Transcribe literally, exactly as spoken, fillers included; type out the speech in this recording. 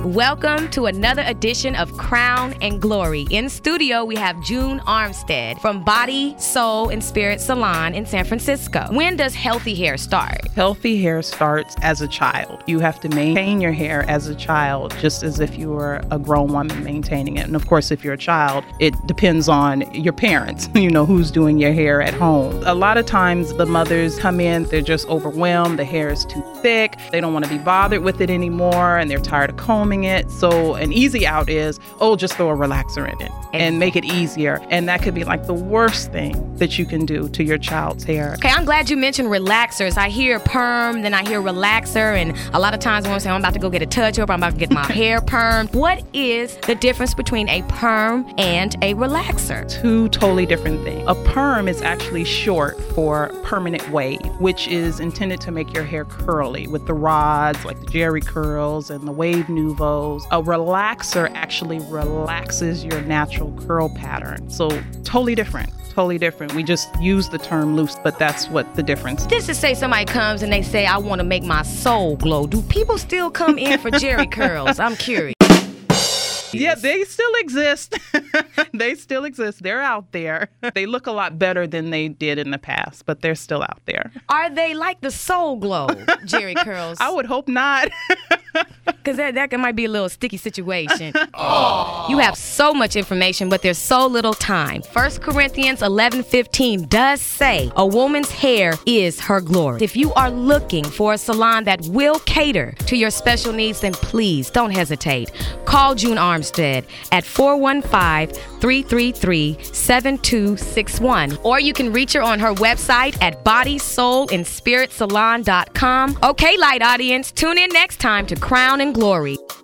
Welcome to another edition of Crown and Glory. In studio, we have June Armstead from Body, Soul, and Spirit Salon in San Francisco. When does healthy hair start? Healthy hair starts as a child. You have to maintain your hair as a child, just as if you were a grown woman maintaining it. And of course, if you're a child, it depends on your parents, you know, who's doing your hair at home. A lot of times the mothers come in, they're just overwhelmed, the hair is too thick, they don't want to be bothered with it anymore, and they're tired of combing it. So an easy out is, oh, just throw a relaxer in it and make it easier. And that could be like the worst thing that you can do to your child's hair. Okay, I'm glad you mentioned relaxers. I hear perm, then I hear relaxer, and a lot of times when I'm saying I'm about to go get a touch up, I'm about to get my hair permed. What is the difference between a perm and a relaxer? Two totally different things. A perm is actually short for permanent wave, which is intended to make your hair curly with the rods like the Jerry curls and the Wave Nouveaux. A relaxer actually relaxes your natural curl pattern. So totally different. Totally different. We just use the term loose, but that's what the difference is. Just to say somebody comes and they say, I want to make my soul glow. Do people still come in for Jerry curls? I'm curious. Yeah, they still exist. They still exist. They're out there. They look a lot better than they did in the past, but they're still out there. Are they like the soul glow Jerry curls? I would hope not. Because that, that might be a little sticky situation. Aww. You have so much information, but there's so little time. First Corinthians eleven fifteen does say a woman's hair is her glory. If you are looking for a salon that will cater to your special needs, then please don't hesitate. Call June Armstead at four one five, three three three, seven two six one. Or you can reach her on her website at body soul and spirit salon dot com. Okay, light audience, tune in next time to Crown and Glory.